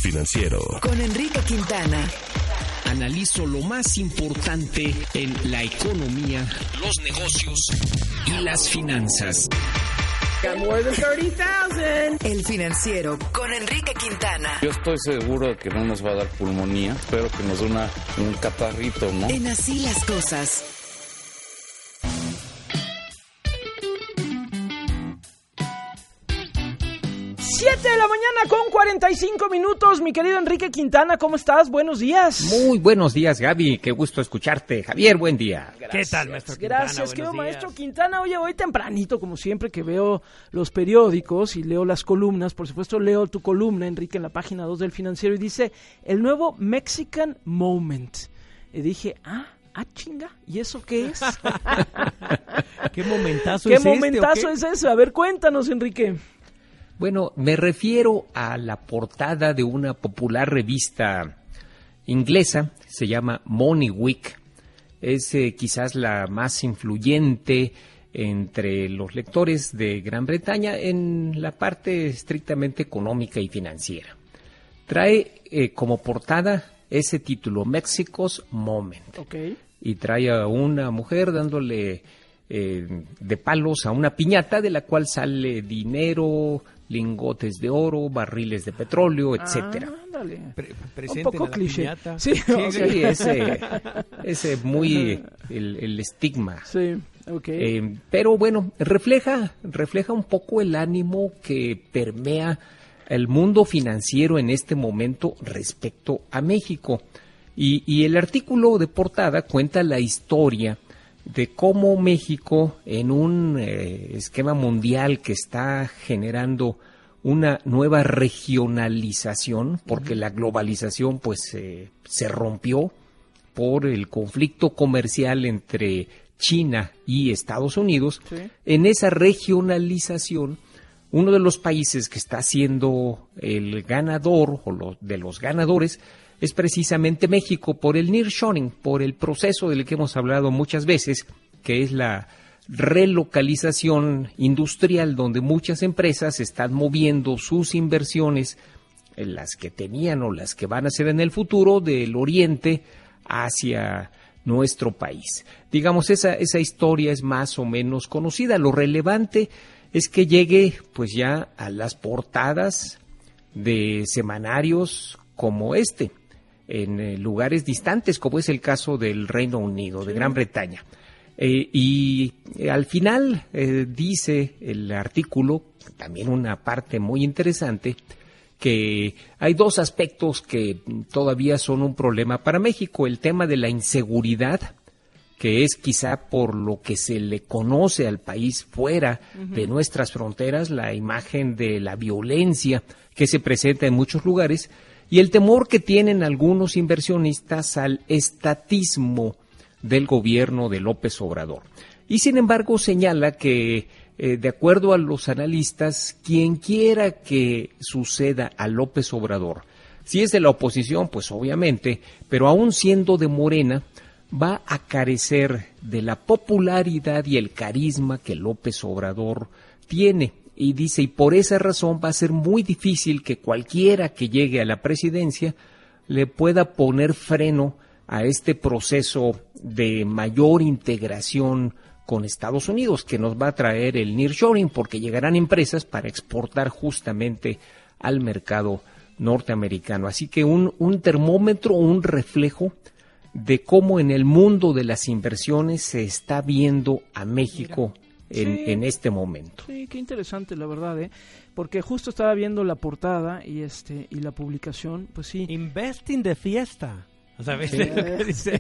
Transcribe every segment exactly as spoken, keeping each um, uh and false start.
Financiero. Con Enrique Quintana. Analizo lo más importante en la economía, los negocios y las finanzas. El Financiero con Enrique Quintana. Yo estoy seguro de que no nos va a dar pulmonía. Espero que nos dé una, un catarrito, ¿no? En Así las Cosas. siete de la mañana con cuarenta y cinco minutos, mi querido Enrique Quintana, ¿cómo estás? Buenos días. Muy buenos días, Gaby, qué gusto escucharte. Javier, buen día. Gracias. ¿Qué tal, maestro Quintana? Gracias, querido Buenos maestro días. Quintana. Oye, hoy tempranito, como siempre, que veo los periódicos y leo las columnas, por supuesto leo tu columna, Enrique, en la página dos del Financiero, y dice, el nuevo Mexican Moment. Y dije, ah, ah, chinga, ¿y eso qué es? ¿Qué momentazo ¿Qué es momentazo este, es ese? A ver, cuéntanos, Enrique. Bueno, me refiero a la portada de una popular revista inglesa, se llama Money Week. Es eh, quizás la más influyente entre los lectores de Gran Bretaña en la parte estrictamente económica y financiera. Trae eh, como portada ese título, Mexico's Moment. Okay. Y trae a una mujer dándole eh, de palos a una piñata de la cual sale dinero, lingotes de oro, barriles de petróleo, etcétera. Ah, ándale. Pre- Un poco cliché. Sí, Sí, ok. ese, ese muy el, el estigma. Sí, ok. Eh, pero bueno, refleja, refleja un poco el ánimo que permea el mundo financiero en este momento respecto a México. Y, y el artículo de portada cuenta la historia de cómo México, en un eh, esquema mundial que está generando una nueva regionalización, porque uh-huh. la globalización pues eh, se rompió por el conflicto comercial entre China y Estados Unidos. Sí. En esa regionalización, uno de los países que está siendo el ganador o lo, de los ganadores es precisamente México por el nearshoring, por el proceso del que hemos hablado muchas veces, que es la relocalización industrial, donde muchas empresas están moviendo sus inversiones, en las que tenían o las que van a hacer en el futuro, del oriente hacia nuestro país. Digamos, esa, esa historia es más o menos conocida. Lo relevante es que llegue pues ya a las portadas de semanarios como este, en eh, lugares distantes, como es el caso del Reino Unido, de Gran Bretaña. Eh, y eh, al final eh, dice el artículo, también una parte muy interesante, que hay dos aspectos que todavía son un problema para México. El tema de la inseguridad, que es quizá por lo que se le conoce al país fuera uh-huh. de nuestras fronteras, la imagen de la violencia que se presenta en muchos lugares, y el temor que tienen algunos inversionistas al estatismo del gobierno de López Obrador. Y sin embargo señala que, eh, de acuerdo a los analistas, quien quiera que suceda a López Obrador, si es de la oposición, pues obviamente, pero aún siendo de Morena, va a carecer de la popularidad y el carisma que López Obrador tiene. Y dice, y por esa razón va a ser muy difícil que cualquiera que llegue a la presidencia le pueda poner freno a este proceso de mayor integración con Estados Unidos, que nos va a traer el nearshoring, porque llegarán empresas para exportar justamente al mercado norteamericano. Así que un, un termómetro, un reflejo de cómo en el mundo de las inversiones se está viendo a México en, sí, en este momento. Sí, qué interesante, la verdad, ¿eh? Porque justo estaba viendo la portada y este y la publicación, pues sí. Investing de fiesta. O sea, sí, sí,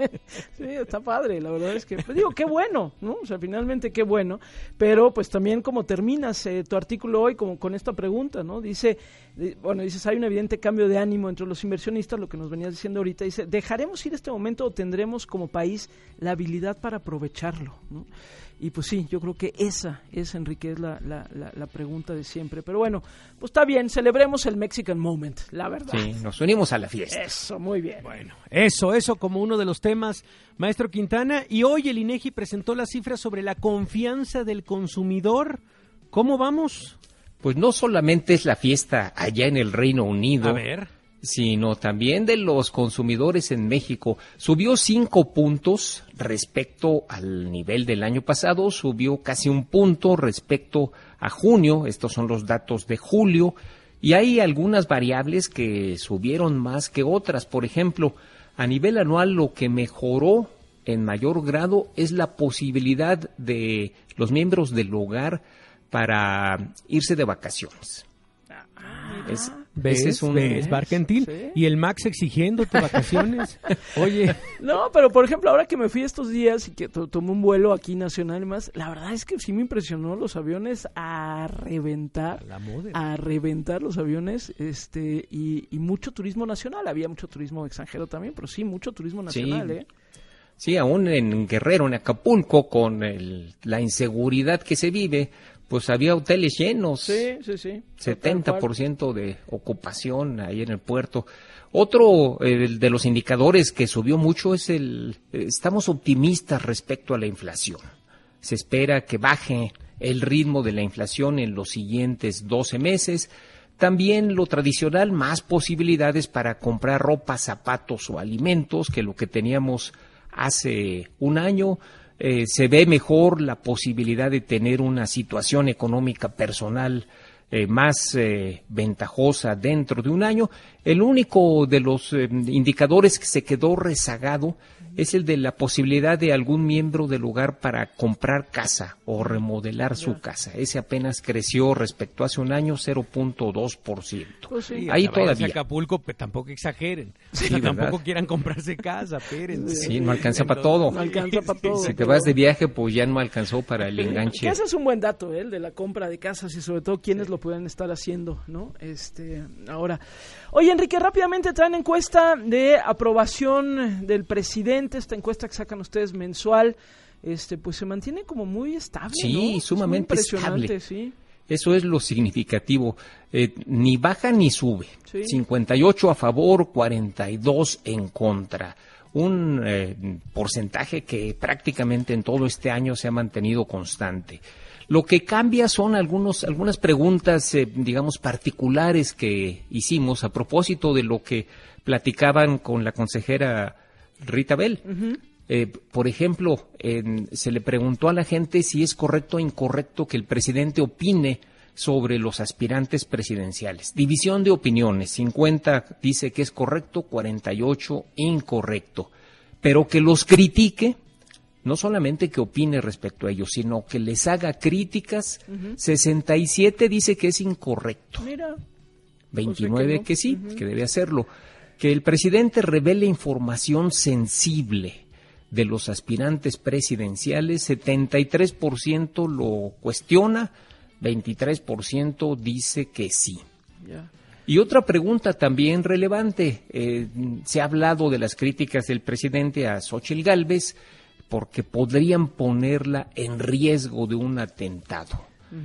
sí, está padre, la verdad es que, pues digo, qué bueno, ¿no? O sea, finalmente qué bueno, pero pues también como terminas eh, tu artículo hoy como con esta pregunta, ¿no? Dice, eh, bueno, dices, hay un evidente cambio de ánimo entre los inversionistas, lo que nos venías diciendo ahorita, dice, ¿dejaremos ir este momento o tendremos como país la habilidad para aprovecharlo, ¿no? Y pues sí, yo creo que esa, esa Enrique, es la, la, la, la pregunta de siempre. Pero bueno, pues está bien, celebremos el Mexican Moment, la verdad. Sí, nos unimos a la fiesta. Eso, muy bien. Bueno, eso, eso como uno de los temas, maestro Quintana. Y hoy el INEGI presentó las cifras sobre la confianza del consumidor. ¿Cómo vamos? Pues no solamente es la fiesta allá en el Reino Unido, A ver. sino también de los consumidores en México. Subió cinco puntos respecto al nivel del año pasado, subió casi un punto respecto a junio, estos son los datos de julio, y hay algunas variables que subieron más que otras. Por ejemplo, a nivel anual lo que mejoró en mayor grado es la posibilidad de los miembros del hogar para irse de vacaciones. Es, ¿Ves? ese es un, ¿Ves, Barkentin? Sí. Y el Max exigiéndote vacaciones. Oye, No, pero por ejemplo, ahora que me fui estos días y que to- tomé un vuelo aquí nacional y más, la verdad es que sí me impresionó los aviones a reventar, la moda. a reventar los aviones, este, y, y mucho turismo nacional. Había mucho turismo extranjero también, pero sí, mucho turismo nacional, Sí. ¿eh? Sí, aún en Guerrero, en Acapulco, con el, la inseguridad que se vive, pues había hoteles llenos. Sí, sí, sí. setenta por ciento de ocupación ahí en el puerto. Otro eh, de los indicadores que subió mucho es el, eh, estamos optimistas respecto a la inflación. Se espera que baje el ritmo de la inflación en los siguientes doce meses. También lo tradicional, más posibilidades para comprar ropa, zapatos o alimentos que lo que teníamos hace un año. Eh, se ve mejor la posibilidad de tener una situación económica personal eh, más eh, ventajosa dentro de un año. El único de los eh, indicadores que se quedó rezagado es el de la posibilidad de algún miembro del hogar para comprar casa o remodelar su casa. Ese apenas creció respecto a hace un año cero punto dos por ciento. Pues sí. Ahí Ahí todavía. Acapulco, pues tampoco exageren. Sí, O sea, ¿verdad? tampoco quieran comprarse casa, espérense. Sí, no alcanza para todo. No alcanza para todo. Si te vas de viaje, pues ya no alcanzó para el enganche. Que ese es un buen dato, ¿eh? El de la compra de casas y sobre todo quiénes lo pueden estar haciendo, ¿no? Este, ahora. Oye, Enrique, rápidamente traen encuesta de aprobación del presidente, esta encuesta que sacan ustedes mensual, este, pues se mantiene como muy estable, Sí, ¿no? Es muy sumamente impresionante, estable. sí. Eso es lo significativo. Eh, ni baja ni sube. Sí. cincuenta y ocho a favor, cuarenta y dos en contra. Un eh, porcentaje que prácticamente en todo este año se ha mantenido constante. Lo que cambia son algunos, algunas preguntas, eh, digamos, particulares que hicimos a propósito de lo que platicaban con la consejera Rita Bell. Eh, por ejemplo, en- se le preguntó a la gente si es correcto o incorrecto que el presidente opine sobre los aspirantes presidenciales. División de opiniones, cincuenta dice que es correcto, cuarenta y ocho incorrecto. Pero que los critique, no solamente que opine respecto a ellos, sino que les haga críticas, sesenta y siete dice que es incorrecto. Mira, veintinueve no. que sí, Ujú. que debe hacerlo. Que el presidente revele información sensible de los aspirantes presidenciales, setenta y tres por ciento lo cuestiona, veintitrés por ciento dice que sí. ya. Y otra pregunta también relevante, eh, se ha hablado de las críticas del presidente a Xóchitl Gálvez porque podrían ponerla en riesgo de un atentado.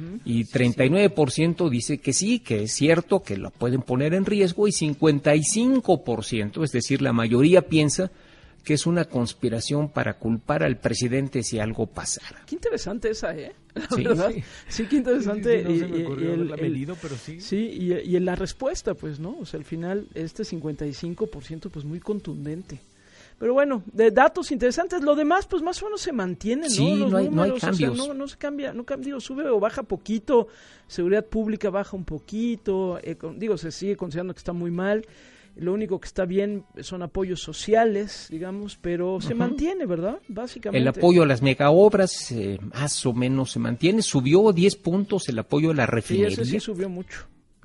Y treinta y nueve por ciento dice que sí, que es cierto, que la pueden poner en riesgo, y cincuenta y cinco por ciento, es decir, la mayoría piensa que es una conspiración para culpar al presidente si algo pasara. Qué interesante esa, ¿eh? La Sí, verdad. sí. Sí, qué interesante. Sí, sí, sí, no y- se me y- ocurrió y el- haberla el- medido, pero sí. Sí, y, y en la respuesta, pues, ¿no? O sea, al final, este cincuenta y cinco por ciento, pues, muy contundente. Pero bueno, de datos interesantes, lo demás, pues, más o menos se mantiene, ¿no? Sí, Los no hay- no hay números, o sea, cambios. no, no se cambia, no cambia, digo, sube o baja poquito, seguridad pública baja un poquito, eh, con- digo, se sigue considerando que está muy mal. Lo único que está bien son apoyos sociales, digamos, pero se mantiene, ¿verdad? Básicamente. El apoyo a las megaobras eh, más o menos se mantiene, subió diez puntos el apoyo a la Sí, refinería. ese sí subió mucho.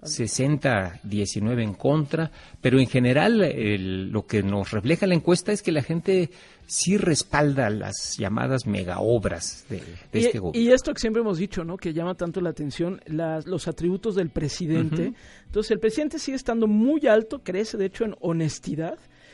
sesenta diecinueve en contra, pero en general el- lo que nos refleja la encuesta es que la gente sí respalda las llamadas megaobras de, de Y, este gobierno. y esto que siempre hemos dicho, ¿no? Que llama tanto la atención, las, los atributos del presidente. Ujú. Entonces, el presidente sigue estando muy alto, crece de hecho en honestidad,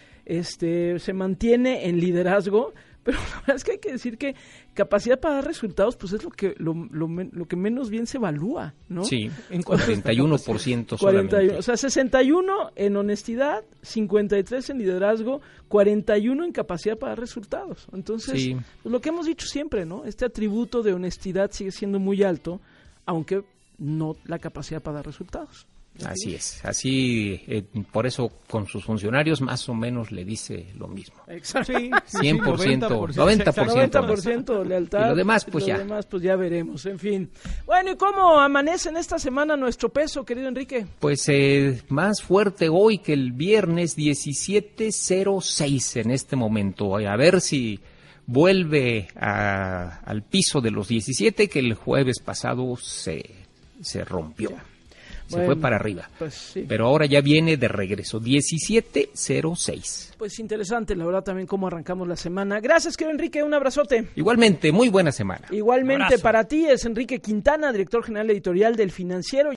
este, se mantiene en liderazgo, pero la verdad es que hay que decir que capacidad para dar resultados, pues es lo que lo, lo, men- lo que menos bien se evalúa, ¿no? Sí, ¿En cuánto está cuarenta y uno por ciento cuarenta y uno, solamente. o sea, sesenta y uno en honestidad, cincuenta y tres en liderazgo, cuarenta y uno en capacidad para dar resultados. Entonces, Sí. pues lo que hemos dicho siempre, ¿no? Este atributo de honestidad sigue siendo muy alto, aunque no la capacidad para dar resultados. Así es, así, eh, por eso con sus funcionarios más o menos le dice lo mismo. Exacto. Sí, sí, cien por ciento, sí, noventa por ciento. noventa por ciento lealtad. Y lo demás, pues lo ya. demás, pues ya veremos, en fin. Bueno, ¿y cómo amanece en esta semana nuestro peso, querido Enrique? Pues eh, más fuerte hoy que el viernes, diecisiete cero seis en este momento. A ver si vuelve a, al piso de los diecisiete, que el jueves pasado se, se rompió. Ya. Se Bueno, fue para arriba, pues sí. Pero ahora ya viene de regreso, diecisiete cero seis. Pues interesante, la verdad, también cómo arrancamos la semana. Gracias, querido Enrique, un abrazote. Igualmente, muy buena semana. Igualmente para ti es Enrique Quintana, director general editorial del Financiero.